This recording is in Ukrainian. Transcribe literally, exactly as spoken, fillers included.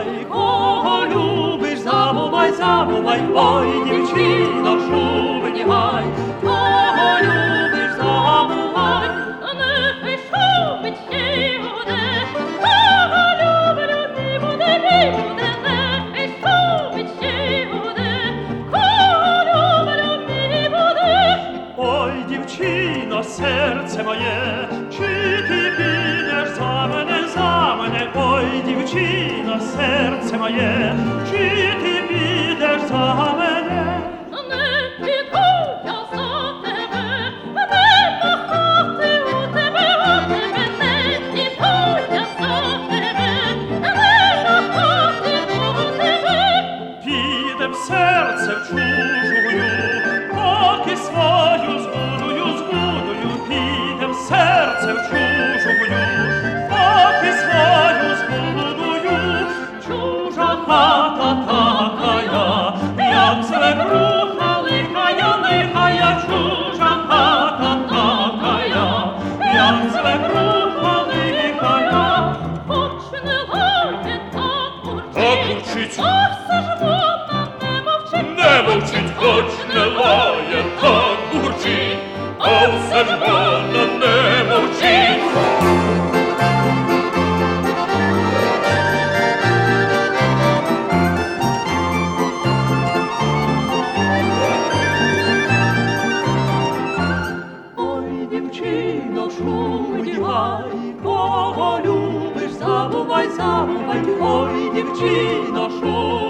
гай, кого любиш, забувай, забувай, ой, дівчино, шубині гай, кого любиш, забувай, а нехай шубить ще буде, кого люблю, не буде, не буде, нехай шубить ще буде, кого люблю, не буде. Ой, дівчино, серце моє, чи ти підеш за мене, за мене, ой, дівчино, серце моє, чи ти підеш за мене? Не піду я за тебе, не кохати у тебе, у тебе, не піду я за тебе, не кохати у тебе. Підем серце в чужую, поки свою збудую, збудую, підем серце в чужую, поки свою збудую. Чужа хата такая, як свекруха лихая, лихая, чужа хата такая, як свекруха лихая. Хоч не лає, так Так бурчить, бурчить. а все ж вона не мовчить. Не мовчить, хоч не лає, так бурчить, а все ж вона не мовчить. Ой, дівчино, шумить гай, кого любиш, забувай, забувай, ой, дівчино, шумить